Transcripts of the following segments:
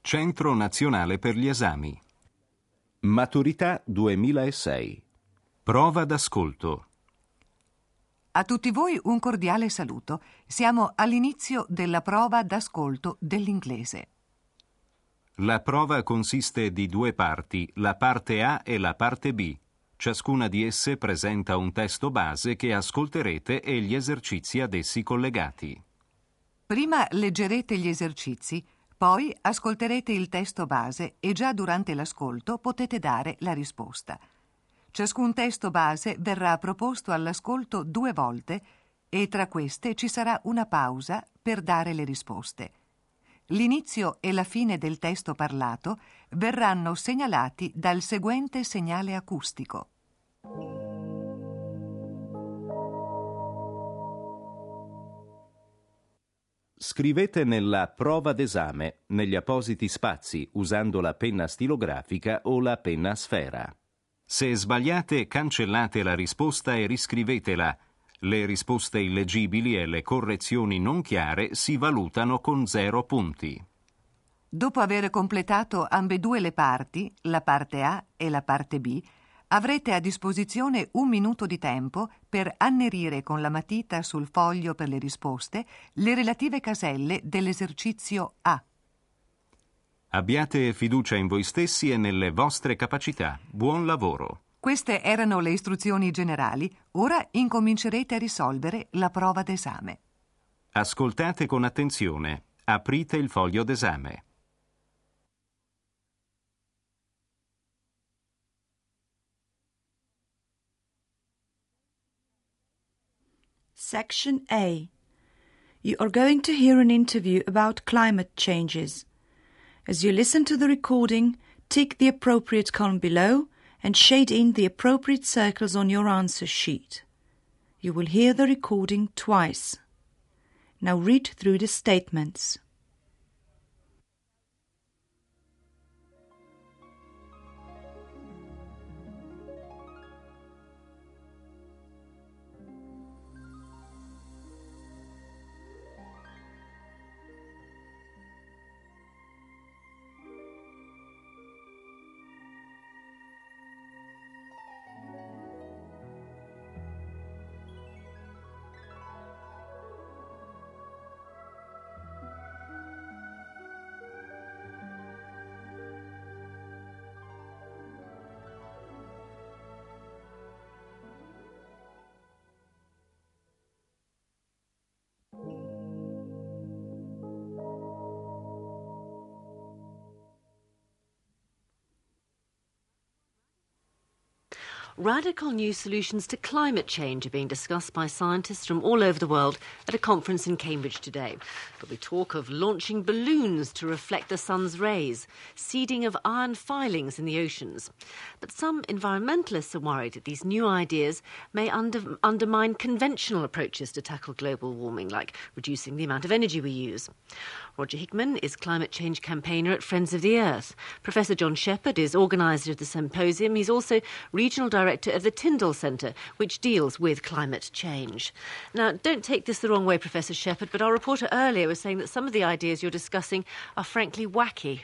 Centro Nazionale per gli Esami. Maturità 2006. Prova d'ascolto. A tutti voi un cordiale saluto. Siamo all'inizio della prova d'ascolto dell'inglese. La prova consiste di due parti, la parte A e la parte B. Ciascuna di esse presenta un testo base che ascolterete e gli esercizi ad essi collegati. Prima leggerete gli esercizi, poi ascolterete il testo base e già durante l'ascolto potete dare la risposta. Ciascun testo base verrà proposto all'ascolto 2 volte e tra queste ci sarà una pausa per dare le risposte. L'inizio e la fine del testo parlato verranno segnalati dal seguente segnale acustico. Scrivete nella prova d'esame negli appositi spazi usando la penna stilografica o la penna a sfera. Se sbagliate, cancellate la risposta e riscrivetela. Le risposte illeggibili e le correzioni non chiare si valutano con 0 punti. Dopo aver completato ambedue le parti, la parte A e la parte B, avrete a disposizione 1 minuto di tempo per annerire con la matita sul foglio per le risposte le relative caselle dell'esercizio A. Abbiate fiducia in voi stessi e nelle vostre capacità. Buon lavoro. Queste erano le istruzioni generali. Ora incomincerete a risolvere la prova d'esame. Ascoltate con attenzione. Aprite il foglio d'esame. Section A. You are going to hear an interview about climate changes. As you listen to the recording, tick the appropriate column below and shade in the appropriate circles on your answer sheet. You will hear the recording twice. Now read through the statements. Radical new solutions to climate change are being discussed by scientists from all over the world at a conference in Cambridge today. There'll be talk of launching balloons to reflect the sun's rays, seeding of iron filings in the oceans. But some environmentalists are worried that these new ideas may undermine conventional approaches to tackle global warming, like reducing the amount of energy we use. Roger Hickman is climate change campaigner at Friends of the Earth. Professor John Shepherd is organiser of the symposium. He's also regional director of the Tyndall Centre, which deals with climate change. Now, don't take this the wrong way, Professor Shepherd, but our reporter earlier was saying that some of the ideas you're discussing are frankly wacky.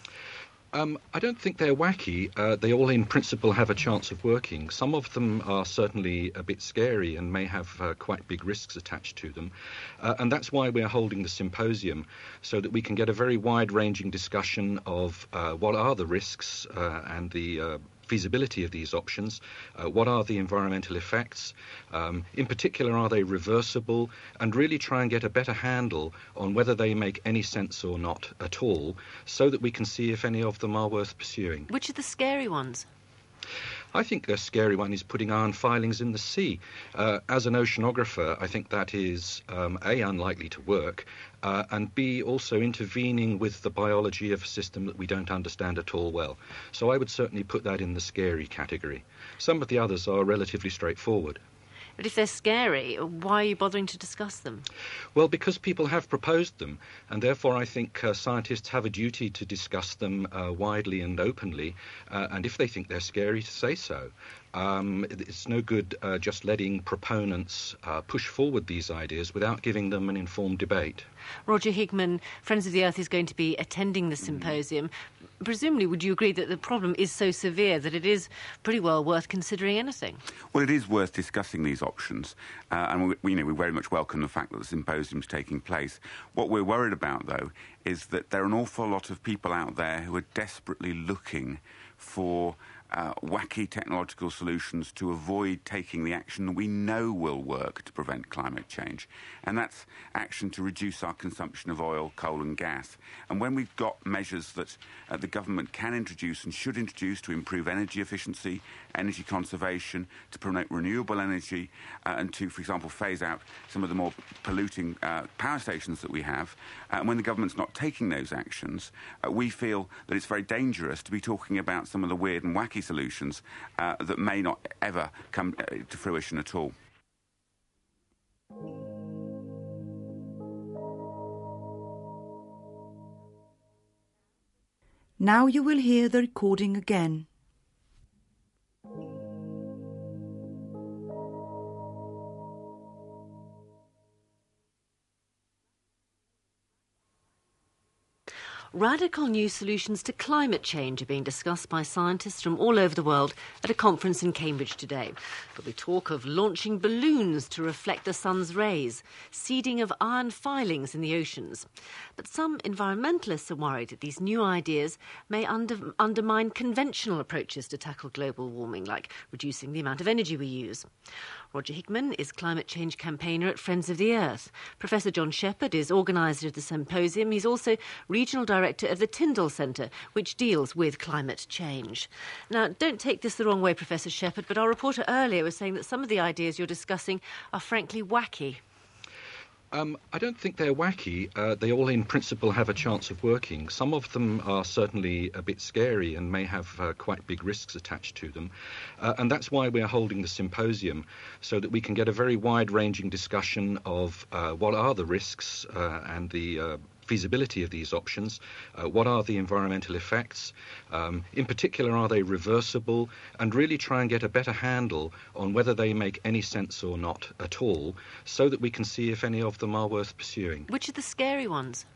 I don't think they're wacky. They all, in principle, have a chance of working. Some of them are certainly a bit scary and may have quite big risks attached to them. And that's why we're holding the symposium, so that we can get a very wide-ranging discussion of what are the risks and the feasibility of these options, what are the environmental effects, in particular are they reversible, and really try and get a better handle on whether they make any sense or not at all, so that we can see if any of them are worth pursuing. Which are the scary ones? I think a scary one is putting iron filings in the sea. As an oceanographer, I think that is A, unlikely to work, and B, also intervening with the biology of a system that we don't understand at all well. So I would certainly put that in the scary category. Some of the others are relatively straightforward. But if they're scary, why are you bothering to discuss them? Well, because people have proposed them, and therefore I think scientists have a duty to discuss them widely and openly, and if they think they're scary, to say so. It's no good just letting proponents push forward these ideas without giving them an informed debate. Roger Hickman, Friends of the Earth is going to be attending the symposium. Presumably, would you agree that the problem is so severe that it is pretty well worth considering anything? Well, it is worth discussing these options, and we very much welcome the fact that the symposium is taking place. What we're worried about, though, is that there are an awful lot of people out there who are desperately looking for wacky technological solutions to avoid taking the action that we know will work to prevent climate change. And that's action to reduce our consumption of oil, coal and gas. And when we've got measures that the government can introduce and should introduce to improve energy efficiency, energy conservation, to promote renewable energy, and to, for example, phase out some of the more polluting power stations that we have, and when the government's not taking those actions, we feel that it's very dangerous to be talking about some of the weird and wacky solutions that may not ever come to fruition at all. Now you will hear the recording again. Radical new solutions to climate change are being discussed by scientists from all over the world at a conference in Cambridge today. There'll be talk of launching balloons to reflect the sun's rays, seeding of iron filings in the oceans. But some environmentalists are worried that these new ideas may undermine conventional approaches to tackle global warming, like reducing the amount of energy we use. Roger Hickman is climate change campaigner at Friends of the Earth. Professor John Shepherd is organiser of the symposium. He's also regional director of the Tyndall Centre, which deals with climate change. Now, don't take this the wrong way, Professor Shepherd, but our reporter earlier was saying that some of the ideas you're discussing are frankly wacky. I don't think they're wacky. They all, in principle, have a chance of working. Some of them are certainly a bit scary and may have quite big risks attached to them. And that's why we're holding the symposium, so that we can get a very wide-ranging discussion of what are the risks and the feasibility of these options, what are the environmental effects, in particular are they reversible, and really try and get a better handle on whether they make any sense or not at all, so that we can see if any of them are worth pursuing. Which are the scary ones?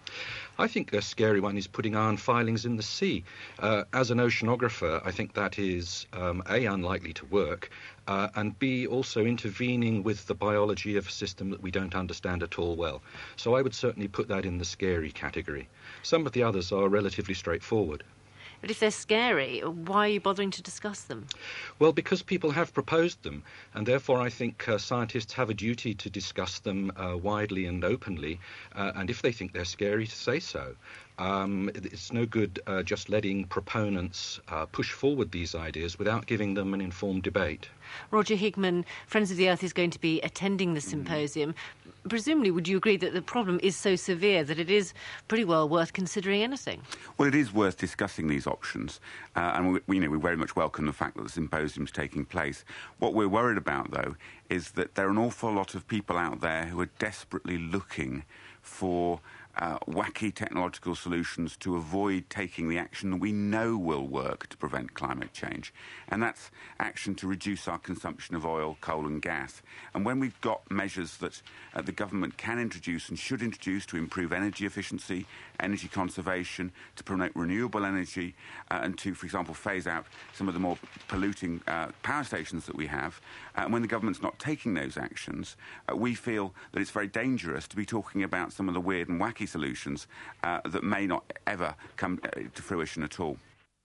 I think a scary one is putting iron filings in the sea. As an oceanographer, I think that is A, unlikely to work, and B, also intervening with the biology of a system that we don't understand at all well. So I would certainly put that in the scary category. Some of the others are relatively straightforward. But if they're scary, why are you bothering to discuss them? Well, because people have proposed them, and therefore I think scientists have a duty to discuss them widely and openly, and if they think they're scary, to say so. It's no good just letting proponents push forward these ideas without giving them an informed debate. Roger Hickman, Friends of the Earth is going to be attending the symposium. Presumably, would you agree that the problem is so severe that it is pretty well worth considering anything? Well, it is worth discussing these options, and we very much welcome the fact that the symposium is taking place. What we're worried about, though, is that there are an awful lot of people out there who are desperately looking for wacky technological solutions to avoid taking the action that we know will work to prevent climate change. And that's action to reduce our consumption of oil, coal and gas. And when we've got measures that the government can introduce and should introduce to improve energy efficiency, energy conservation, to promote renewable energy, and to, for example, phase out some of the more polluting power stations that we have, and when the government's not taking those actions, we feel that it's very dangerous to be talking about some of the weird and wacky solutions that may not ever come to fruition at all.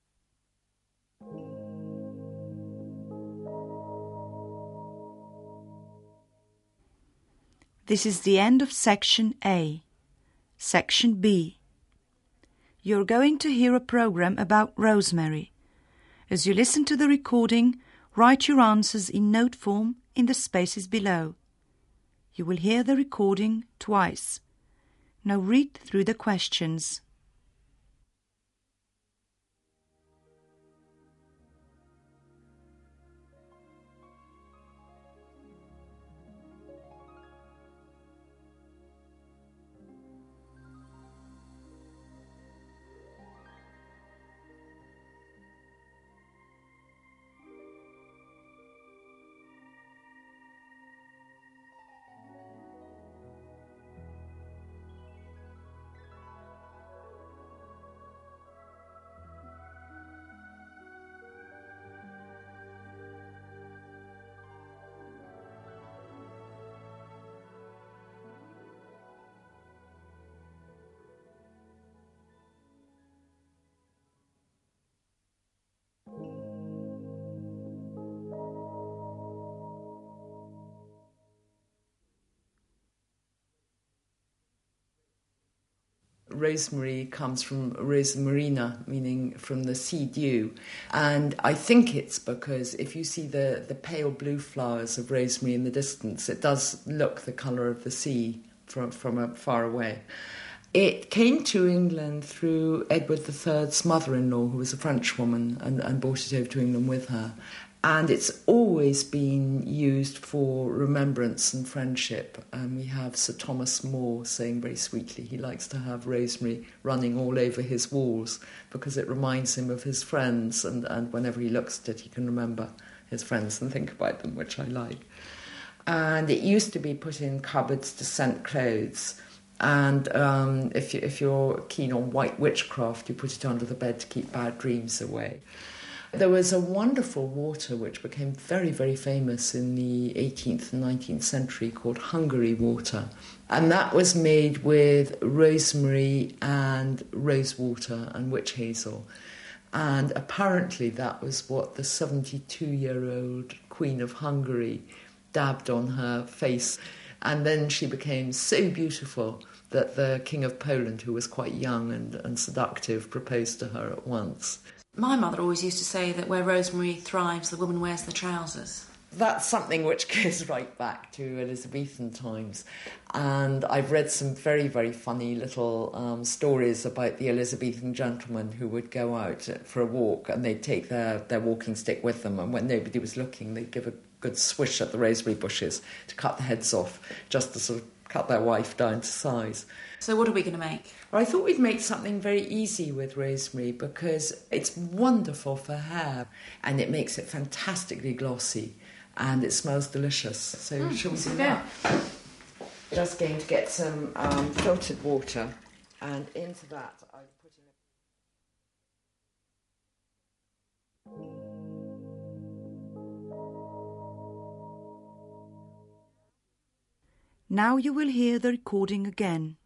This is the end of Section A. Section B. You're going to hear a program about rosemary. As you listen to the recording, write your answers in note form in the spaces below. You will hear the recording twice. Now read through the questions. rosemary comes from rosmarina, meaning from the sea dew. And I think it's because if you see the pale blue flowers of rosemary in the distance, it does look the colour of the sea from far away. It came to England through Edward III's mother-in-law, who was a French woman, and brought it over to England with her. And it's always been used for remembrance and friendship. We have Sir Thomas More saying very sweetly he likes to have rosemary running all over his walls because it reminds him of his friends, and whenever he looks at it he can remember his friends and think about them, which I like. And it used to be put in cupboards to scent clothes. And if you're keen on white witchcraft, you put it under the bed to keep bad dreams away. There was a wonderful water which became very, very famous in the 18th and 19th century called Hungary water. And that was made with rosemary and rose water and witch hazel. And apparently that was what the 72-year-old Queen of Hungary dabbed on her face. And then she became so beautiful that the King of Poland, who was quite young and seductive, proposed to her at once. My mother always used to say that where rosemary thrives, the woman wears the trousers. That's something which goes right back to Elizabethan times. And I've read some very, very funny little stories about the Elizabethan gentlemen who would go out for a walk and they'd take their walking stick with them, and when nobody was looking, they'd give a good swish at the rosemary bushes to cut the heads off, just to sort of cut their wife down to size. So what are we going to make? Well, I thought we'd make something very easy with rosemary because it's wonderful for hair and it makes it fantastically glossy and it smells delicious. So shall we do that? Just going to get some filtered water, and into that I put in Now you will hear the recording again.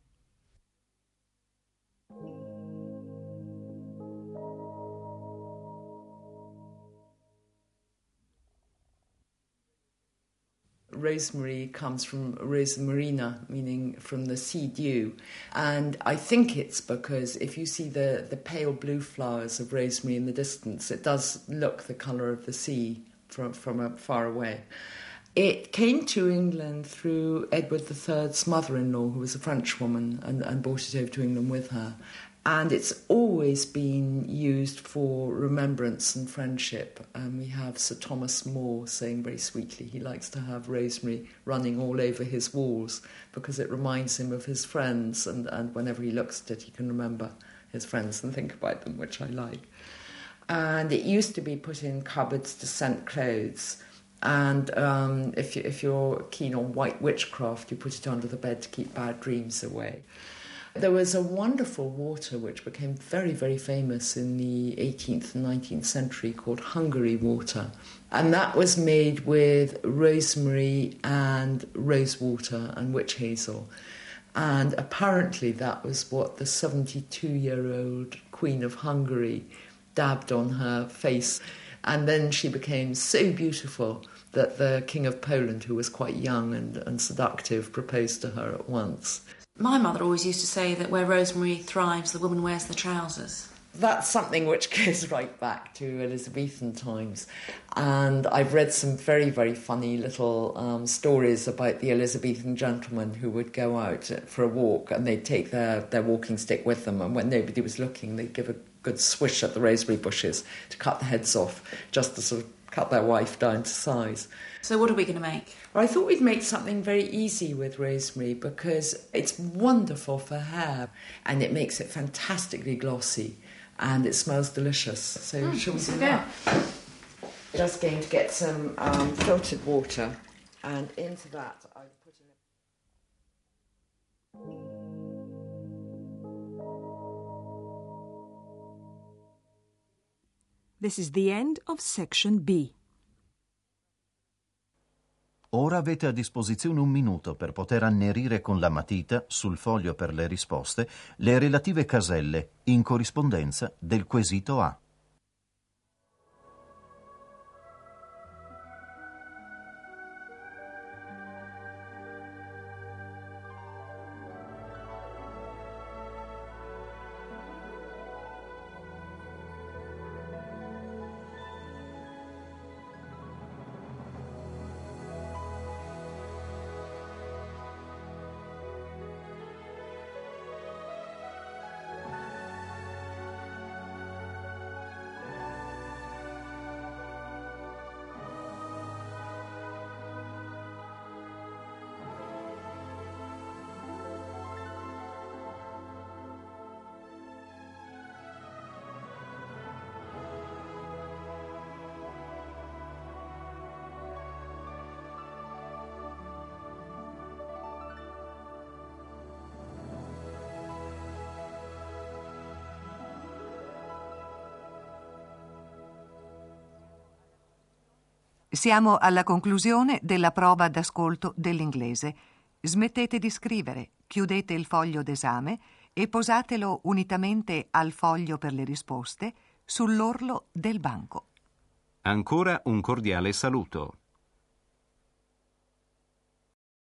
Rosemary comes from rosmarina, meaning from the sea dew. And I think it's because if you see the pale blue flowers of rosemary in the distance, it does look the colour of the sea from far away. It came to England through Edward III's mother-in-law, who was a French woman, and brought it over to England with her. And it's always been used for remembrance and friendship. We have Sir Thomas More saying very sweetly he likes to have rosemary running all over his walls because it reminds him of his friends, and whenever he looks at it he can remember his friends and think about them, which I like. And it used to be put in cupboards to scent clothes. And if you're keen on white witchcraft, you put it under the bed to keep bad dreams away. There was a wonderful water which became very, very famous in the 18th and 19th century called Hungary water. And that was made with rosemary and rose water and witch hazel. And apparently that was what the 72-year-old Queen of Hungary dabbed on her face. And then she became so beautiful that the King of Poland, who was quite young and seductive, proposed to her at once. My mother always used to say that where rosemary thrives, the woman wears the trousers. That's something which goes right back to Elizabethan times. And I've read some very, very funny little stories about the Elizabethan gentlemen who would go out for a walk and they'd take their walking stick with them, and when nobody was looking, they'd give a good swish at the rosemary bushes to cut the heads off, just to sort of cut their wife down to size. So what are we going to make? Well, I thought we'd make something very easy with rosemary because it's wonderful for hair and it makes it fantastically glossy and it smells delicious. So shall we do that? Just going to get some filtered water, and into that I put in This is the end of section B. Ora avete a disposizione 1 minuto per poter annerire con la matita, sul foglio per le risposte, le relative caselle in corrispondenza del quesito A. Siamo alla conclusione della prova d'ascolto dell'inglese. Smettete di scrivere, chiudete il foglio d'esame e posatelo unitamente al foglio per le risposte sull'orlo del banco. Ancora un cordiale saluto.